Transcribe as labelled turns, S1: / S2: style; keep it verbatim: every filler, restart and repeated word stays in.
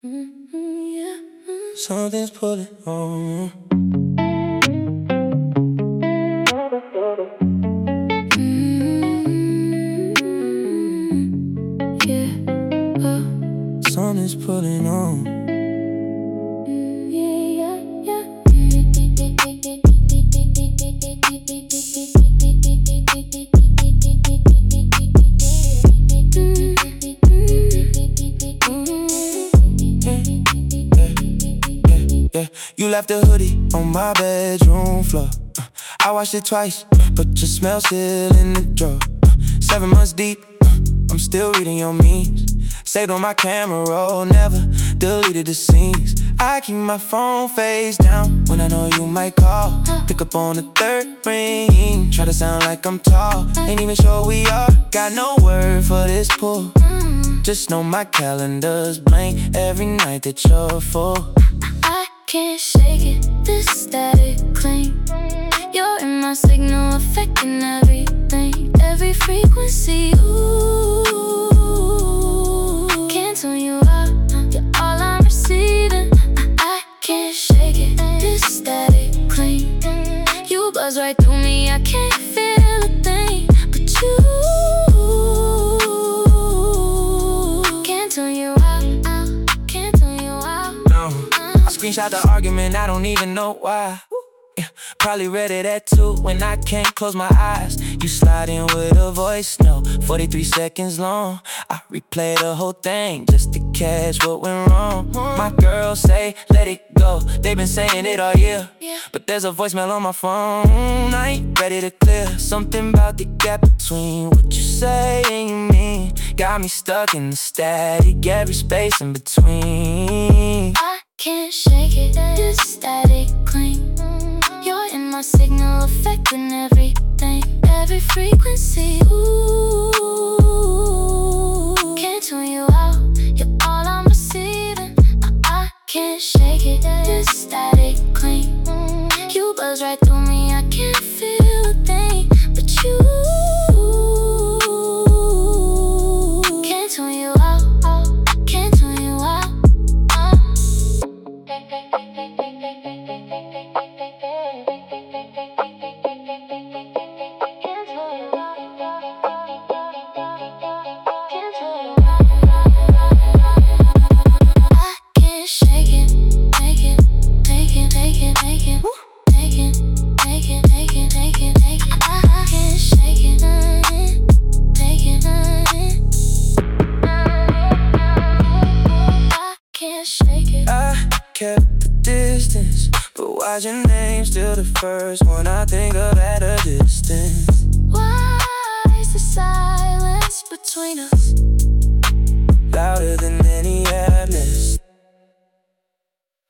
S1: Something's pulling on. Something's pulling on. Yeah, you left a hoodie on my bedroom floor. uh, I washed it twice, but your smell still in the drawer. uh, Seven months deep, uh, I'm still reading your memes. Saved on my camera roll, never deleted the scenes. I keep my phone face down when I know you might call. Pick up on the third ring, try to sound like I'm tall. Ain't even sure we are, got no word for this pull. Just know my calendar's blank every night that you're full.
S2: I can't shake it, this static cling. You're in my signal, affecting everything. Every frequency, ooh. Can't tune you out, you're all I'm receiving. I can't shake it, this static cling. You buzz right through me, I can't feel a thing. But you can't tune you out, can't tune you out.
S1: No, I screenshot the argument, I don't even know why. Yeah, probably read it at two when I can't close my eyes. You slide in with a voice note, forty-three seconds long. I replay the whole thing just to catch what went wrong. My girls say, let it go, they've been saying it all year. But there's a voicemail on my phone, I ain't ready to clear. Something about the gap between what you say and you mean got me stuck in the static, every space in between.
S2: I can't shake it, this static cling. You're in my signal, affecting everything. Every frequency, ooh. Can't tune you out, you're all I'm receiving. I, I can't shake it, this static cling. You buzz right through me, I can't feel a thing. But you can't tune you out, can't tune you out.
S1: Kept the distance, but why's your name still the first one I think of at a distance?
S2: Why is the silence between us